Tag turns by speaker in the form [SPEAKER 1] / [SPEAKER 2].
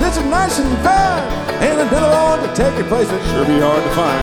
[SPEAKER 1] it's nice and fine. Ain't another one to take your place. It sure be hard to find.